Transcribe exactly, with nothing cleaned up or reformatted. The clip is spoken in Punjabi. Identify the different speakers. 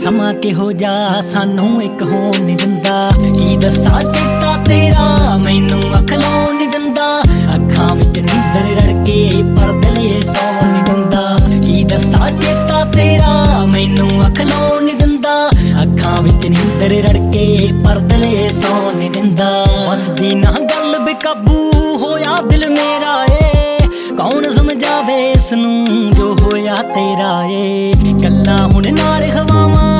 Speaker 1: ਸਮਾਂ ਕਿਹੋ ਜਾ ਸਾਨੂੰ ਇੱਕ ਹੋਣ ਨੀ ਦਿੰਦਾ। ਕੀ ਦੱਸਾਂ ਚੇਤਾ ਤੇਰਾ ਮੈਨੂੰ ਅੱਖ ਲਾਉਣ ਨੀ ਦਿੰਦਾ। ਅੱਖਾਂ ਵਿੱਚ ਨੀਂਦਰ ਰੜਕੇ ਪਰ ਦਿਲ ਇਹ ਸੌਣ ਨੀ ਦਿੰਦਾ। ਕੀ ਦੱਸਾਂ ਚੇਤਾ ਤੇਰਾ ਮੈਨੂੰ ਅੱਖ ਲਾਉਣ ਨੀ ਦਿੰਦਾ। ਅੱਖਾਂ ਵਿੱਚ ਨੀਂਦਰ ਰੜਕੇ ਪਰ ਦਿਲ ਇਹ ਸੌਣ ਨੀ ਦਿੰਦਾ। ਵਸਦੀ ਨਾ ਗੱਲ ਬੇਕਾਬੂ ਹੋਇਆ ਦਿਲ ਮੇਰਾ ਏ, ਕੌਣ ਸਮਝਾਵੇ ਇਸ ਨੂੰ ਜੋ ਹੋਇਆ ਤੇਰਾ ਏ।